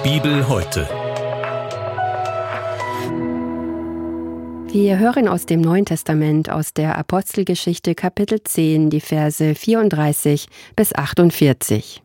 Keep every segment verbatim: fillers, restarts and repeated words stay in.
Bibel heute. Wir hören aus dem Neuen Testament, aus der Apostelgeschichte Kapitel zehn, die Verse vierunddreißig bis achtundvierzig.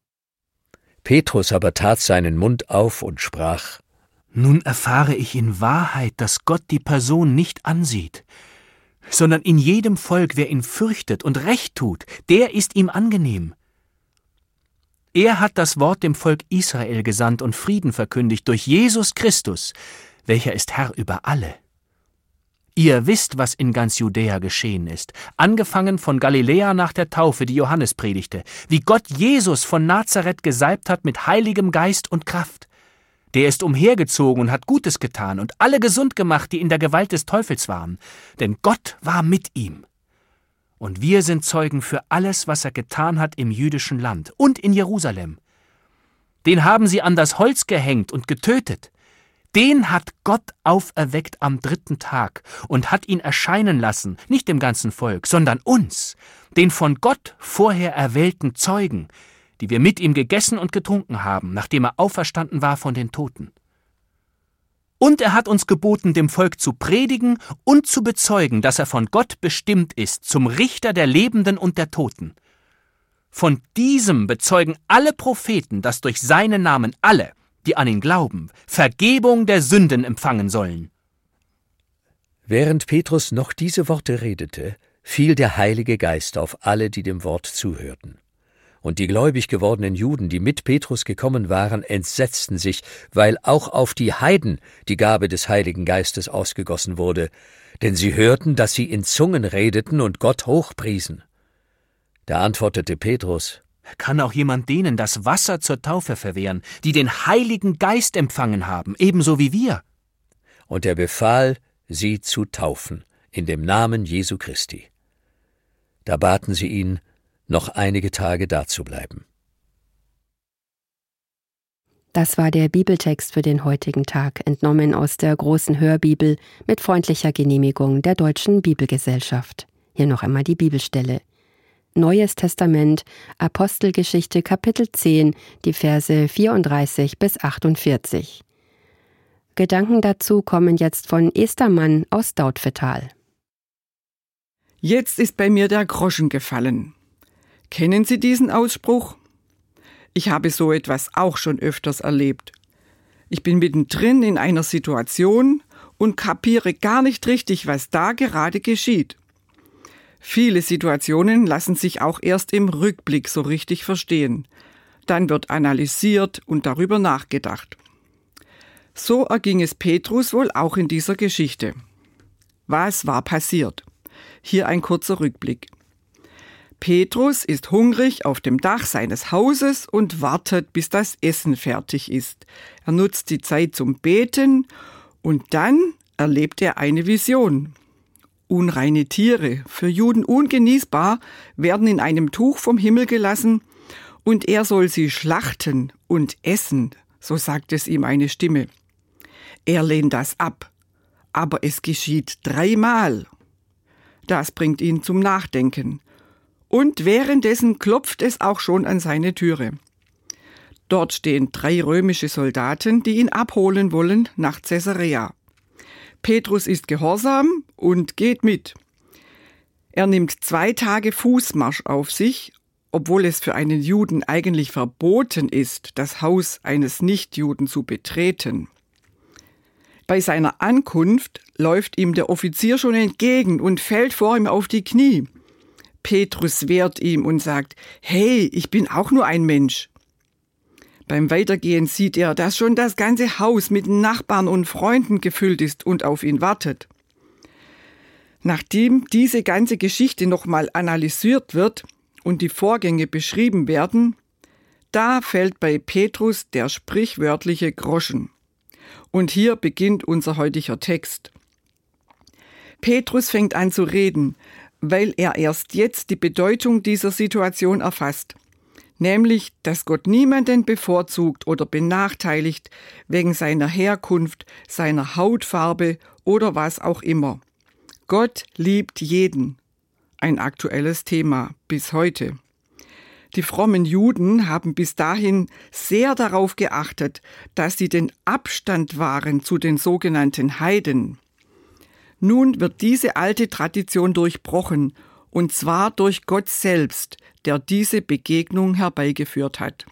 Petrus aber tat seinen Mund auf und sprach: Nun erfahre ich in Wahrheit, dass Gott die Person nicht ansieht, sondern in jedem Volk, wer ihn fürchtet und Recht tut, der ist ihm angenehm. Er hat das Wort dem Volk Israel gesandt und Frieden verkündigt durch Jesus Christus, welcher ist Herr über alle. Ihr wisst, was in ganz Judäa geschehen ist, angefangen von Galiläa nach der Taufe, die Johannes predigte, wie Gott Jesus von Nazareth gesalbt hat mit heiligem Geist und Kraft. Der ist umhergezogen und hat Gutes getan und alle gesund gemacht, die in der Gewalt des Teufels waren, denn Gott war mit ihm. Und wir sind Zeugen für alles, was er getan hat im jüdischen Land und in Jerusalem. Den haben sie an das Holz gehängt und getötet. Den hat Gott auferweckt am dritten Tag und hat ihn erscheinen lassen, nicht dem ganzen Volk, sondern uns, den von Gott vorher erwählten Zeugen, die wir mit ihm gegessen und getrunken haben, nachdem er auferstanden war von den Toten. Und er hat uns geboten, dem Volk zu predigen und zu bezeugen, dass er von Gott bestimmt ist, zum Richter der Lebenden und der Toten. Von diesem bezeugen alle Propheten, dass durch seinen Namen alle, die an ihn glauben, Vergebung der Sünden empfangen sollen. Während Petrus noch diese Worte redete, fiel der Heilige Geist auf alle, die dem Wort zuhörten. Und die gläubig gewordenen Juden, die mit Petrus gekommen waren, entsetzten sich, weil auch auf die Heiden die Gabe des Heiligen Geistes ausgegossen wurde, denn sie hörten, dass sie in Zungen redeten und Gott hochpriesen. Da antwortete Petrus: Kann auch jemand denen das Wasser zur Taufe verwehren, die den Heiligen Geist empfangen haben, ebenso wie wir? Und er befahl, sie zu taufen, in dem Namen Jesu Christi. Da baten sie ihn, noch einige Tage dazubleiben. Das war der Bibeltext für den heutigen Tag, entnommen aus der großen Hörbibel mit freundlicher Genehmigung der Deutschen Bibelgesellschaft. Hier noch einmal die Bibelstelle. Neues Testament, Apostelgeschichte Kapitel zehn, die Verse vierunddreißig bis achtundvierzig. Gedanken dazu kommen jetzt von Esther Mann aus Dautphetal. Jetzt ist bei mir der Groschen gefallen. Kennen Sie diesen Ausspruch? Ich habe so etwas auch schon öfters erlebt. Ich bin mittendrin in einer Situation und kapiere gar nicht richtig, was da gerade geschieht. Viele Situationen lassen sich auch erst im Rückblick so richtig verstehen. Dann wird analysiert und darüber nachgedacht. So erging es Petrus wohl auch in dieser Geschichte. Was war passiert? Hier ein kurzer Rückblick. Petrus ist hungrig auf dem Dach seines Hauses und wartet, bis das Essen fertig ist. Er nutzt die Zeit zum Beten und dann erlebt er eine Vision. Unreine Tiere, für Juden ungenießbar, werden in einem Tuch vom Himmel gelassen und er soll sie schlachten und essen, so sagt es ihm eine Stimme. Er lehnt das ab, aber es geschieht dreimal. Das bringt ihn zum Nachdenken. Und währenddessen klopft es auch schon an seine Türe. Dort stehen drei römische Soldaten, die ihn abholen wollen nach Caesarea. Petrus ist gehorsam und geht mit. Er nimmt zwei Tage Fußmarsch auf sich, obwohl es für einen Juden eigentlich verboten ist, das Haus eines Nichtjuden zu betreten. Bei seiner Ankunft läuft ihm der Offizier schon entgegen und fällt vor ihm auf die Knie. Petrus wehrt ihm und sagt: Hey, ich bin auch nur ein Mensch. Beim Weitergehen sieht er, dass schon das ganze Haus mit Nachbarn und Freunden gefüllt ist und auf ihn wartet. Nachdem diese ganze Geschichte nochmal analysiert wird und die Vorgänge beschrieben werden, da fällt bei Petrus der sprichwörtliche Groschen. Und hier beginnt unser heutiger Text. Petrus fängt an zu reden, weil er erst jetzt die Bedeutung dieser Situation erfasst. Nämlich, dass Gott niemanden bevorzugt oder benachteiligt wegen seiner Herkunft, seiner Hautfarbe oder was auch immer. Gott liebt jeden. Ein aktuelles Thema bis heute. Die frommen Juden haben bis dahin sehr darauf geachtet, dass sie den Abstand wahren zu den sogenannten Heiden. Nun wird diese alte Tradition durchbrochen, und zwar durch Gott selbst, der diese Begegnung herbeigeführt hat.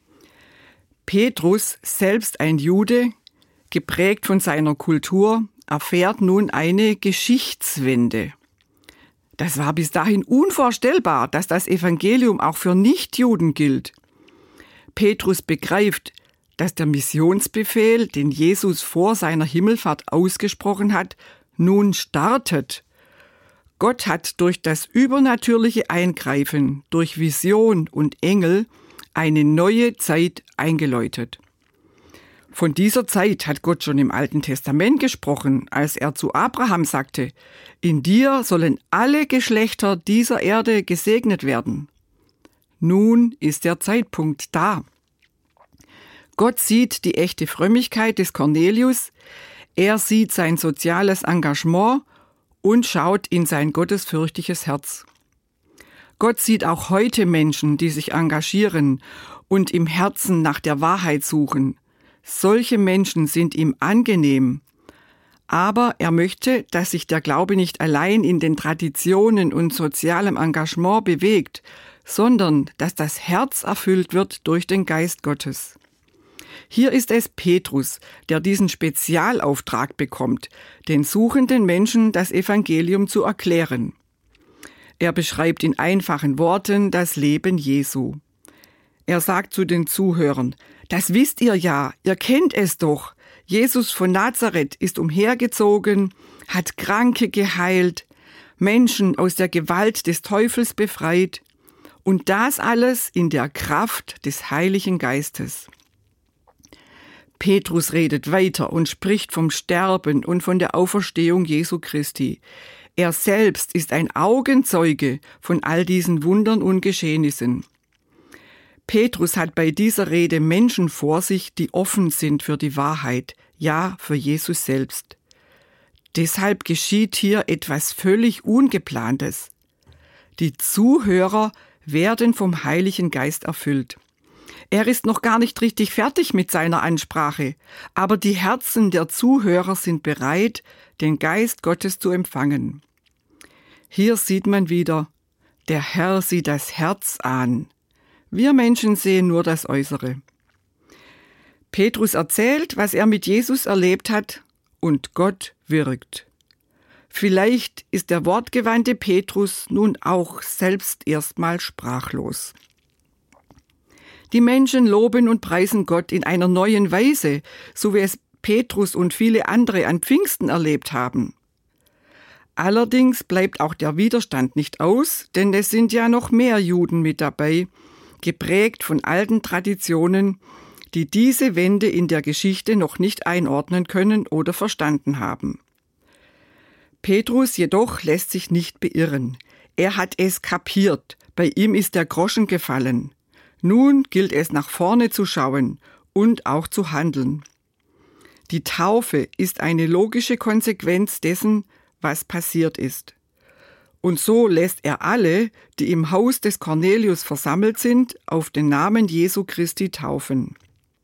Petrus, selbst ein Jude, geprägt von seiner Kultur, erfährt nun eine Geschichtswende. Das war bis dahin unvorstellbar, dass das Evangelium auch für Nichtjuden gilt. Petrus begreift, dass der Missionsbefehl, den Jesus vor seiner Himmelfahrt ausgesprochen hat, nun startet. Gott hat durch das übernatürliche Eingreifen, durch Vision und Engel, eine neue Zeit eingeläutet. Von dieser Zeit hat Gott schon im Alten Testament gesprochen, als er zu Abraham sagte, in dir sollen alle Geschlechter dieser Erde gesegnet werden. Nun ist der Zeitpunkt da. Gott sieht die echte Frömmigkeit des Cornelius, er sieht sein soziales Engagement und schaut in sein gottesfürchtiges Herz. Gott sieht auch heute Menschen, die sich engagieren und im Herzen nach der Wahrheit suchen. Solche Menschen sind ihm angenehm. Aber er möchte, dass sich der Glaube nicht allein in den Traditionen und sozialem Engagement bewegt, sondern dass das Herz erfüllt wird durch den Geist Gottes. Hier ist es Petrus, der diesen Spezialauftrag bekommt, den suchenden Menschen das Evangelium zu erklären. Er beschreibt in einfachen Worten das Leben Jesu. Er sagt zu den Zuhörern, das wisst ihr ja, ihr kennt es doch. Jesus von Nazareth ist umhergezogen, hat Kranke geheilt, Menschen aus der Gewalt des Teufels befreit und das alles in der Kraft des Heiligen Geistes. Petrus redet weiter und spricht vom Sterben und von der Auferstehung Jesu Christi. Er selbst ist ein Augenzeuge von all diesen Wundern und Geschehnissen. Petrus hat bei dieser Rede Menschen vor sich, die offen sind für die Wahrheit, ja, für Jesus selbst. Deshalb geschieht hier etwas völlig Ungeplantes. Die Zuhörer werden vom Heiligen Geist erfüllt. Er ist noch gar nicht richtig fertig mit seiner Ansprache, aber die Herzen der Zuhörer sind bereit, den Geist Gottes zu empfangen. Hier sieht man wieder, der Herr sieht das Herz an. Wir Menschen sehen nur das Äußere. Petrus erzählt, was er mit Jesus erlebt hat, und Gott wirkt. Vielleicht ist der wortgewandte Petrus nun auch selbst erstmal sprachlos. Die Menschen loben und preisen Gott in einer neuen Weise, so wie es Petrus und viele andere an Pfingsten erlebt haben. Allerdings bleibt auch der Widerstand nicht aus, denn es sind ja noch mehr Juden mit dabei, geprägt von alten Traditionen, die diese Wende in der Geschichte noch nicht einordnen können oder verstanden haben. Petrus jedoch lässt sich nicht beirren. Er hat es kapiert, bei ihm ist der Groschen gefallen. Nun gilt es nach vorne zu schauen und auch zu handeln. Die Taufe ist eine logische Konsequenz dessen, was passiert ist. Und so lässt er alle, die im Haus des Cornelius versammelt sind, auf den Namen Jesu Christi taufen.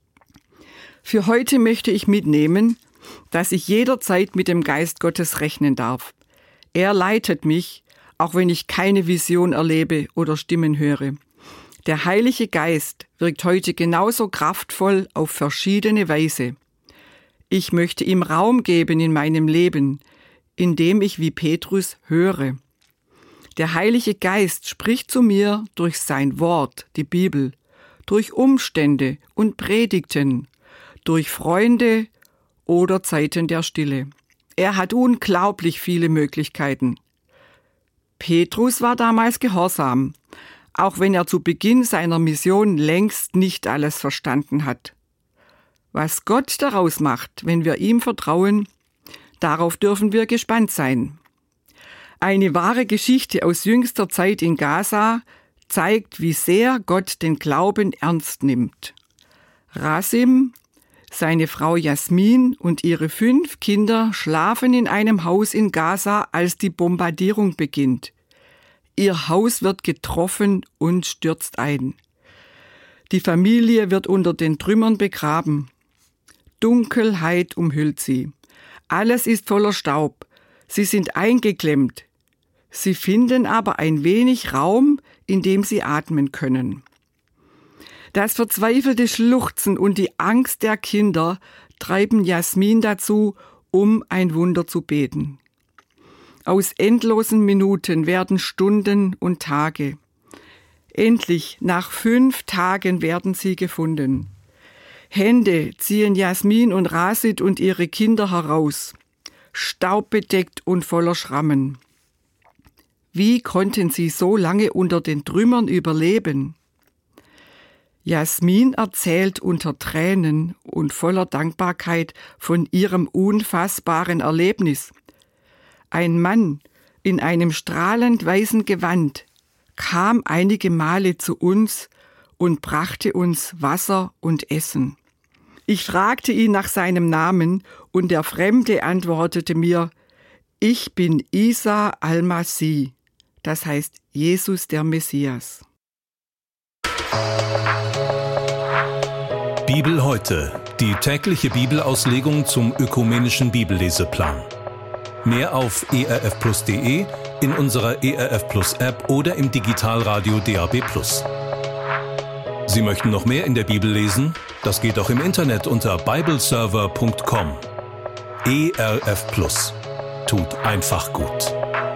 Für heute möchte ich mitnehmen, dass ich jederzeit mit dem Geist Gottes rechnen darf. Er leitet mich, auch wenn ich keine Vision erlebe oder Stimmen höre. Der Heilige Geist wirkt heute genauso kraftvoll auf verschiedene Weise. Ich möchte ihm Raum geben in meinem Leben, indem ich wie Petrus höre. Der Heilige Geist spricht zu mir durch sein Wort, die Bibel, durch Umstände und Predigten, durch Freunde oder Zeiten der Stille. Er hat unglaublich viele Möglichkeiten. Petrus war damals gehorsam, auch wenn er zu Beginn seiner Mission längst nicht alles verstanden hat. Was Gott daraus macht, wenn wir ihm vertrauen, darauf dürfen wir gespannt sein. Eine wahre Geschichte aus jüngster Zeit in Gaza zeigt, wie sehr Gott den Glauben ernst nimmt. Rasim, seine Frau Jasmin und ihre fünf Kinder schlafen in einem Haus in Gaza, als die Bombardierung beginnt. Ihr Haus wird getroffen und stürzt ein. Die Familie wird unter den Trümmern begraben. Dunkelheit umhüllt sie. Alles ist voller Staub. Sie sind eingeklemmt. Sie finden aber ein wenig Raum, in dem sie atmen können. Das verzweifelte Schluchzen und die Angst der Kinder treiben Jasmin dazu, um ein Wunder zu beten. Aus endlosen Minuten werden Stunden und Tage. Endlich, nach fünf Tagen werden sie gefunden. Hände ziehen Jasmin und Rasid und ihre Kinder heraus, staubbedeckt und voller Schrammen. Wie konnten sie so lange unter den Trümmern überleben? Jasmin erzählt unter Tränen und voller Dankbarkeit von ihrem unfassbaren Erlebnis. Ein Mann in einem strahlend weißen Gewand kam einige Male zu uns und brachte uns Wasser und Essen. Ich fragte ihn nach seinem Namen und der Fremde antwortete mir, ich bin Isa al-Masih, das heißt Jesus der Messias. Bibel heute, die tägliche Bibelauslegung zum ökumenischen Bibelleseplan. Mehr auf e r f plus punkt d e, in unserer E R F Plus App oder im Digitalradio D A B plus. Sie möchten noch mehr in der Bibel lesen? Das geht auch im Internet unter bibleserver punkt com. E R F Plus. Tut einfach gut.